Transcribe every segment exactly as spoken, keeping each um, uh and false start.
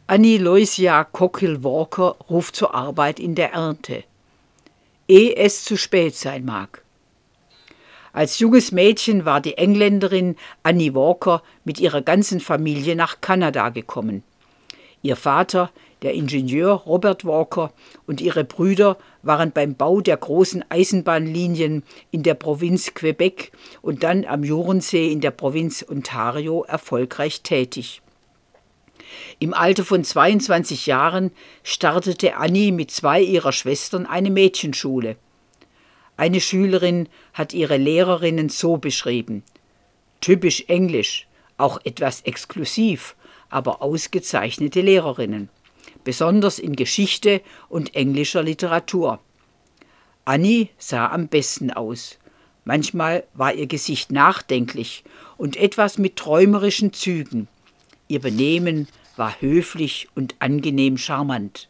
Annie Loisia Cockhill-Walker ruft zur Arbeit in der Ernte, ehe es zu spät sein mag. Als junges Mädchen war die Engländerin Annie Walker mit ihrer ganzen Familie nach Kanada gekommen. Ihr Vater, der Ingenieur Robert Walker, und ihre Brüder waren beim Bau der großen Eisenbahnlinien in der Provinz Quebec und dann am Jurensee in der Provinz Ontario erfolgreich tätig. Im Alter von zweiundzwanzig Jahren startete Annie mit zwei ihrer Schwestern eine Mädchenschule. Eine Schülerin hat ihre Lehrerinnen so beschrieben: typisch englisch, auch etwas exklusiv, aber ausgezeichnete Lehrerinnen, besonders in Geschichte und englischer Literatur. Annie sah am besten aus. Manchmal war ihr Gesicht nachdenklich und etwas mit träumerischen Zügen. Ihr Benehmen war höflich und angenehm charmant.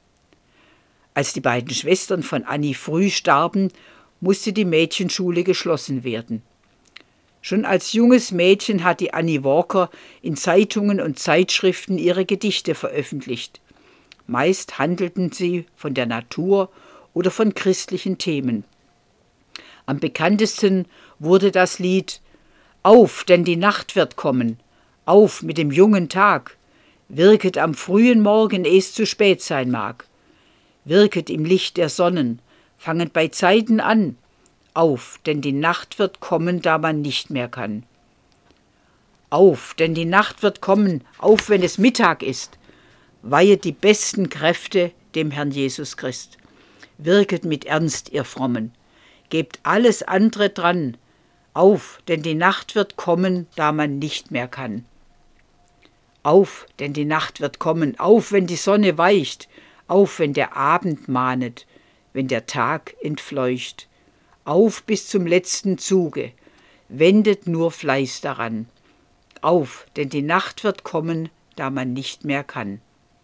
Als die beiden Schwestern von Annie früh starben, musste die Mädchenschule geschlossen werden. Schon als junges Mädchen hatte Annie Walker in Zeitungen und Zeitschriften ihre Gedichte veröffentlicht. Meist handelten sie von der Natur oder von christlichen Themen. Am bekanntesten wurde das Lied »Auf, denn die Nacht wird kommen, auf mit dem jungen Tag, wirket am frühen Morgen, ehe es zu spät sein mag. Wirket im Licht der Sonnen, fanget bei Zeiten an, auf, denn die Nacht wird kommen, da man nicht mehr kann. Auf, denn die Nacht wird kommen, auf, wenn es Mittag ist. Weihet die besten Kräfte dem Herrn Jesus Christ. Wirket mit Ernst, ihr Frommen. Gebt alles andere dran. Auf, denn die Nacht wird kommen, da man nicht mehr kann. Auf, denn die Nacht wird kommen, auf, wenn die Sonne weicht, auf, wenn der Abend mahnet, wenn der Tag entfleucht. Auf bis zum letzten Zuge, wendet nur Fleiß daran. Auf, denn die Nacht wird kommen, da man nicht mehr kann.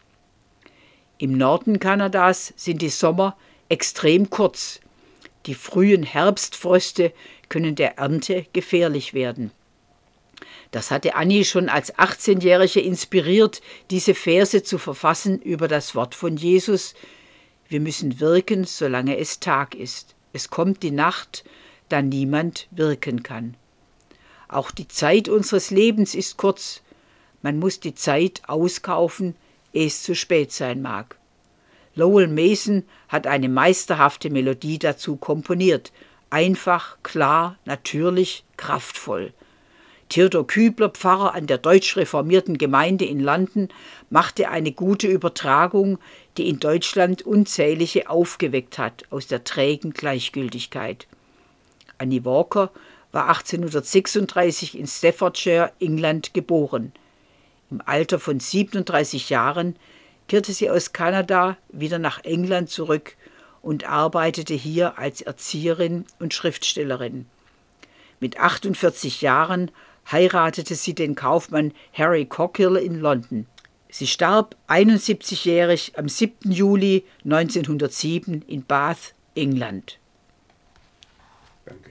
Im Norden Kanadas sind die Sommer extrem kurz. Die frühen Herbstfröste können der Ernte gefährlich werden. Das hatte Annie schon als achtzehnjährige inspiriert, diese Verse zu verfassen über das Wort von Jesus: Wir müssen wirken, solange es Tag ist. Es kommt die Nacht, da niemand wirken kann. Auch die Zeit unseres Lebens ist kurz. Man muss die Zeit auskaufen, ehe es zu spät sein mag. Lowell Mason hat eine meisterhafte Melodie dazu komponiert. Einfach, klar, natürlich, kraftvoll. Theodor Kübler, Pfarrer an der deutsch-reformierten Gemeinde in London, machte eine gute Übertragung, die in Deutschland unzählige aufgeweckt hat aus der trägen Gleichgültigkeit. Annie Walker war achtzehnhundertsechsunddreißig in Staffordshire, England, geboren. Im Alter von siebenunddreißig Jahren kehrte sie aus Kanada wieder nach England zurück und arbeitete hier als Erzieherin und Schriftstellerin. Mit achtundvierzig Jahren heiratete sie den Kaufmann Harry Cockhill in London. Sie starb einundsiebzigjährig am siebten Juli neunzehnhundertsieben in Bath, England.